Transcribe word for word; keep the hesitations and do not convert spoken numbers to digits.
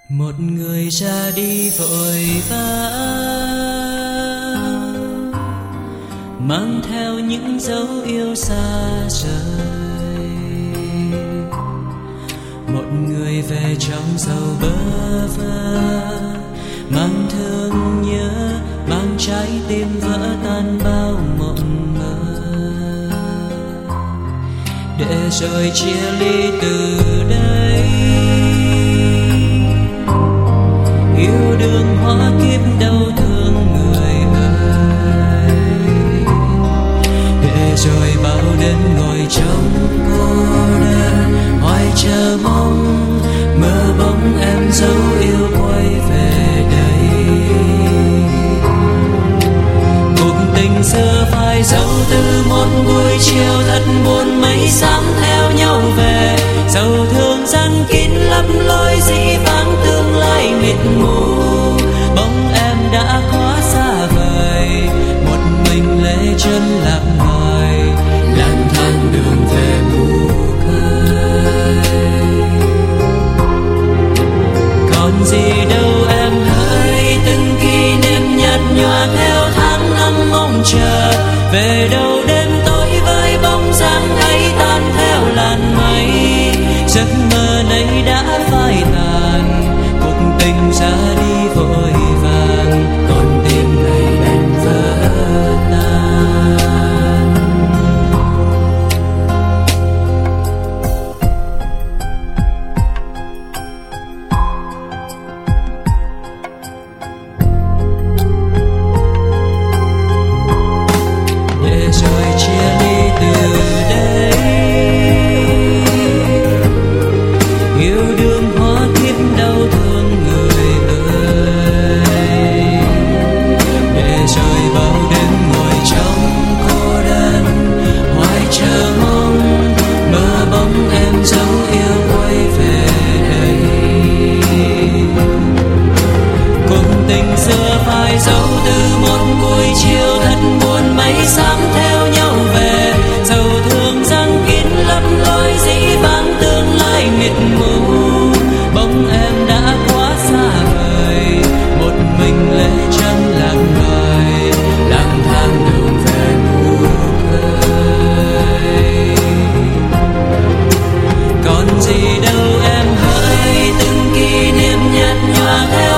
Một người ra đi vội vã, mang theo những dấu yêu xa rời. Một người về trong dầu bơ vơ, mang thương nhớ, mang trái tim vỡ tan bao mộng mơ. Để rồi chia ly từ đây, yêu đương hóa kiếp đau thương người ơi. Để rồi bao đêm ngồi trong cô đơn, hoài chờ mong mơ bóng em dấu yêu quay về đây. Cuộc tình xưa phai dấu từ một buổi chiều thật buồn, mây xám theo nhau về, sầu thương răng kín lấp lối dĩ vãng tương lai mịt mù. Bóng em đã quá xa vời, một mình lê chân lạc loài, lang thang đường về mù khơi. Còn gì đâu em hỡi, từng kỷ niệm nhạt nhòa theo tháng năm mong chờ. Về đâu đêm tối với bóng dáng ấy tan theo làn mây, giấc mơ này đã phai tàn, cuộc tình ra đi vội vàng, con tim này đành vỡ tan. Để rồi chia ly từ đây, yêu đương hóa kiếp đau thương người ơi. Để rồi bao đêm ngồi trong cô đơn, hoài chờ mong mơ bóng em dấu yêu quay về đây. Cuộc tình xưa phai dấu từ một buổi chiều thật buồn, mây xám theo nhau về, sầu thương răng kín lấp lối dĩ vãng tương lai mịt mù. Bóng em đã quá xa vời, một mình lê chân lạc loài, lang thang đường về mù khơi. Còn gì đâu em hỡi, từng kỷ niệm nhạt nhòa theo